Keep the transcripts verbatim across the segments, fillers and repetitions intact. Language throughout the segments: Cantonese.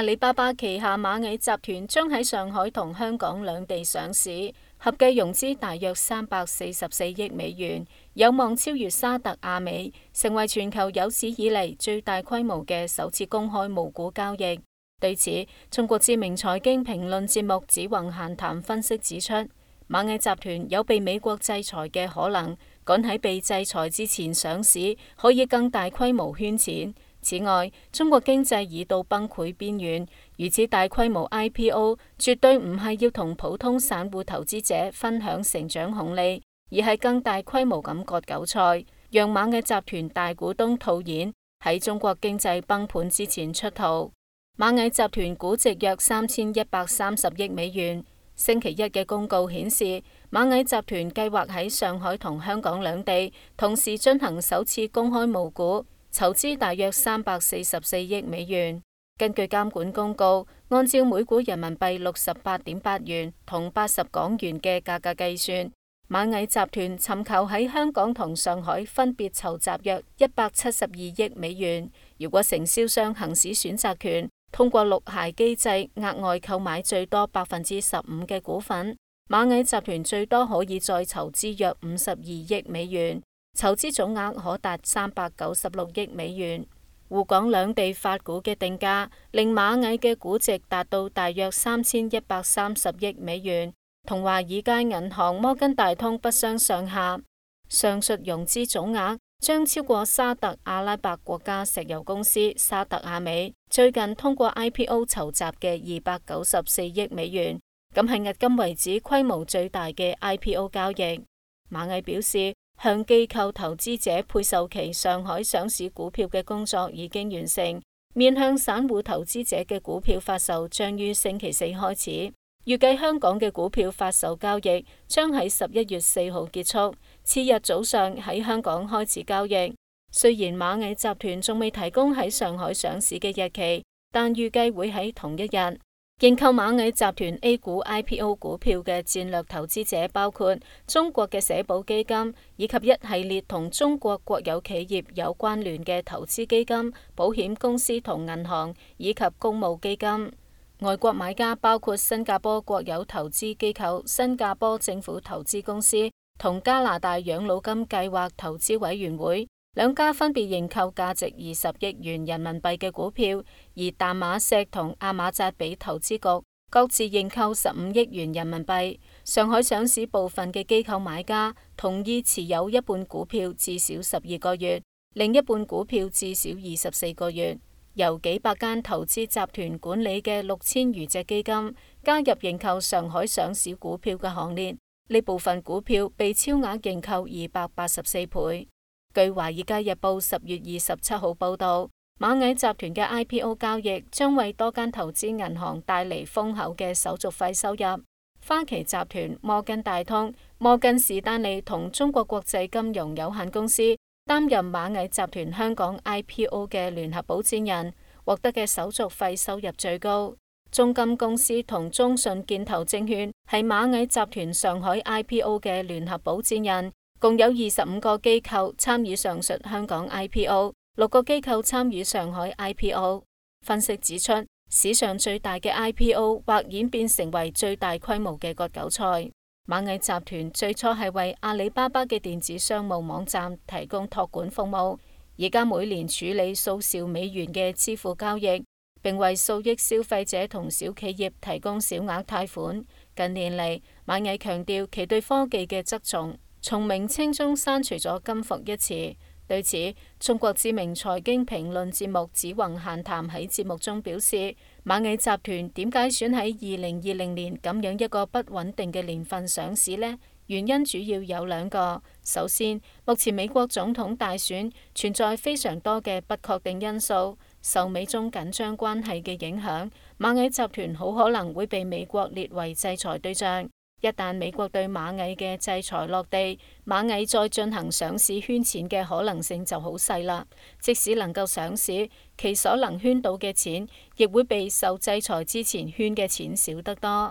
阿里巴巴旗下螞蟻集團將喺上海同香港兩地上市，合計融資大約三百四十四億美元，有望超越沙特阿美，成為全球有史以嚟最大規模嘅首次公開募股交易。對此，中國知名財經評論節目《子弘閒談》分析指出，螞蟻集團有被美國制裁嘅可能，趕喺被制裁之前上市，可以更大規模圈錢。此外，中國經濟已到崩潰邊緣，如此大規模 I P O 絕對唔係要同普通散戶投資者分享成長紅利，而係更大規模咁割韭菜，讓螞蟻集團大股東套現，喺中國經濟崩盤之前出逃。螞蟻集團估值約三千一百三十億美元。星期一嘅公告顯示，螞蟻集團計劃喺上海同香港兩地同時進行首次公開募股，籌資大約三百四十四億美元。根據監管公告，按照每股人民幣六十八點八元同八十港元嘅價格計算，螞蟻集團尋求喺香港同上海分別籌集約一百七十二億美元。如果承銷商行使選擇權，通過綠牌機制額外購買最多百分之十五嘅股份，螞蟻集團最多可以再籌資約五十二億美元。籌資總額可達三百九十六億美元。滬港兩地發股嘅定價令螞蟻嘅估值達到大約三千一百三十億美元，同華爾街銀行、摩根大通不相上下。上述融資總額將超過沙特阿拉伯國家石油公司沙特阿美最近通過 I P O 籌集嘅二百九十四億美元，咁係迄今為止規模最大嘅 I P O 交易。螞蟻表示，向機構投資者配售其上海上市股票嘅工作已經完成，面向散戶投資者嘅股票發售將於星期四開始。預計香港嘅股票發售交易將喺十一月四號結束，次日早上喺香港開始交易。雖然螞蟻集團仲未提供喺上海上市嘅日期，但預計會喺同一日。認購螞蟻集團 A 股 I P O 股票嘅戰略投資者包括中國嘅社保基金，以及一系列同中國國有企業有關聯嘅投資基金、保險公司同銀行，以及公募基金。外國買家包括新加坡國有投資機構、新加坡政府投資公司同加拿大養老金計劃投資委員會，兩家分別認購價值二十億元人民幣嘅股票，而淡馬錫同阿馬扎比投資局各自認購十五億元人民幣。上海上市部分嘅機構買家同意持有一半股票至少十二個月，另一半股票至少二十四個月。由幾百間投資集團管理嘅六千餘隻基金加入認購上海上市股票嘅行列，呢部分股票被超額認購二百八十四倍。據《華爾街日報》十月二十七號報道，螞蟻集團嘅 I P O 交易將為多間投資銀行帶嚟豐厚嘅手續費收入。花旗集團、摩根大通、摩根士丹利同中國國際金融有限公司擔任螞蟻集團香港 I P O 嘅聯合保薦人，獲得嘅手續費收入最高。中金公司同中信建投證券係螞蟻集團上海 I P O 嘅聯合保薦人，共有二十五個機構參與上述香港 I P O， 六個機構參與上海 I P O。分析指出，史上最大嘅 I P O 或演變成為最大規模嘅割韭菜。螞蟻集團最初係為阿里巴巴嘅電子商務網站提供託管服務，而家每年處理數兆美元嘅支付交易，並為數億消費者同小企業提供小額貸款。近年嚟，螞蟻強調其對科技嘅側重，從名稱中刪除咗金服一詞。對此，中國知名財經評論節目《子弘閒談》喺節目中表示，螞蟻集團點解選喺二零二零年咁樣一個不穩定嘅年份上市呢？原因主要有兩個。首先，目前美國總統大選存在非常多嘅不確定因素，受美中緊張關係嘅影響，螞蟻集團好可能會被美國列為制裁對象。一旦美國對螞蟻嘅制裁落地，螞蟻再進行上市圈錢嘅可能性就好細啦。即使能夠上市，其所能圈到嘅錢，亦會比受制裁之前圈嘅錢少得多。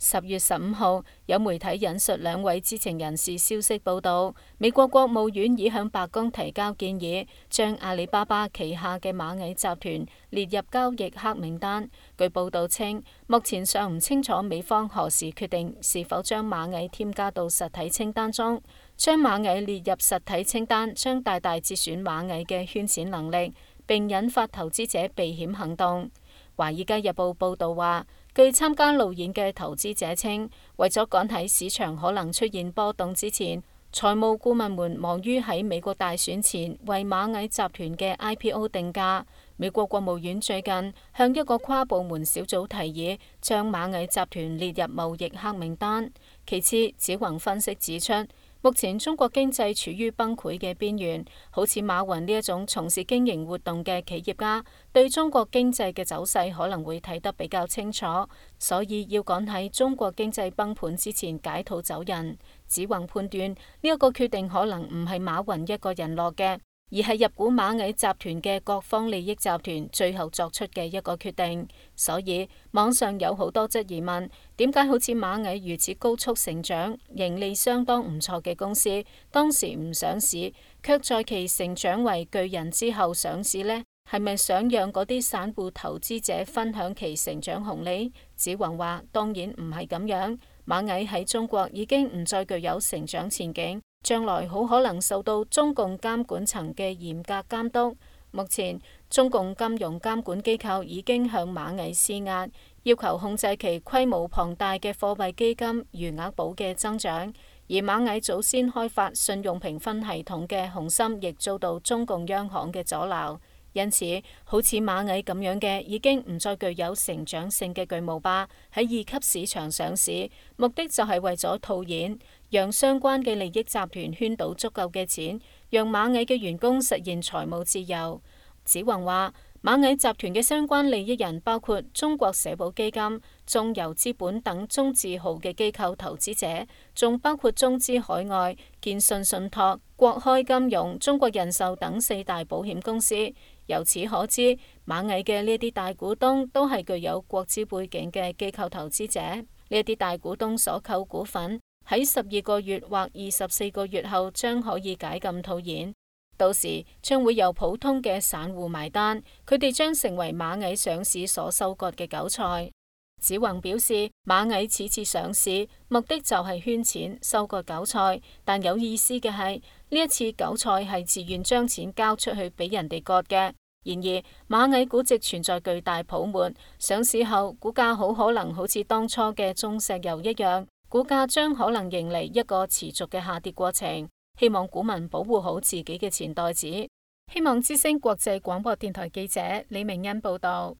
十月十五號，有媒體引述兩位知情人士消息報道，美國國務院已向白宮提交建議，將阿里巴巴旗下嘅螞蟻集團列入交易黑名單。據報道稱，目前尚唔清楚美方何時決定是否將螞蟻添加到實體清單中。將螞蟻列入實體清單將大大折損螞蟻嘅圈錢能力，並引發投資者避險行動。華爾街日報報道話，據參加路演嘅投資者稱，為咗趕喺市場可能出現波動之前，財務顧問們忙於喺美國大選前為螞蟻集團嘅 I P O 定價。美國國務院最近向一個跨部門小組提議，將螞蟻集團列入貿易黑名單。其次，子宏分析指出，目前中國經濟處於崩潰嘅邊緣，好似馬雲呢一種從事經營活動嘅企業家，對中國經濟嘅走勢可能會睇得比較清楚，所以要趕喺中國經濟崩盤之前解套走人。子宏判斷呢一個決定可能唔係馬雲一個人落嘅，而係入股螞蟻集團嘅各方利益集團最後作出嘅一個決定。所以網上有好多質疑問，點解好似螞蟻如此高速成長、盈利相當唔錯嘅公司，當時唔上市，卻在其成長為巨人之後上市呢？係咪想讓嗰啲散戶投資者分享其成長紅利？子宏話：當然唔係咁樣，螞蟻喺中國已經唔再具有成長前景，將來好可能受到中共監管層嘅嚴格監督。目前中共金融監管機構已經向螞蟻施壓，要求控制其規模龐大嘅貨幣基金餘額寶嘅增長，而螞蟻早先開發信用評分系統嘅雄心亦遭到中共央行嘅阻撓。因此，好似螞蟻咁樣嘅已經唔再具有成長性嘅巨無霸喺二級市場上市，目的就係為咗套現，讓相關嘅利益集團圈到足夠嘅錢，讓螞蟻嘅員工實現財務自由。子宏話，螞蟻集團嘅相關利益人包括中國社保基金、中郵資本等中字號嘅機構投資者，仲包括中資海外、建信信託、國開金融、中國人壽等四大保險公司。由此可知，螞蟻嘅呢啲大股東都係具有國資背景嘅機構投資者。呢啲大股東所購股份喺十二個月或二十四個月後將可以解禁套現，到時將會由普通嘅散戶埋單，佢哋將成為螞蟻上市所收割嘅韭菜。子宏表示，螞蟻此次上市目的就係圈錢、收割韭菜，但有意思嘅係呢一次韭菜係自願將錢交出去俾人哋割嘅。然而，螞蟻估值存在巨大泡沫，上市後股價好可能好似當初嘅中石油一樣，股價將可能迎嚟一個持續嘅下跌過程。希望股民保護好自己嘅錢袋子。希望之聲國際廣播電台記者李明恩報道。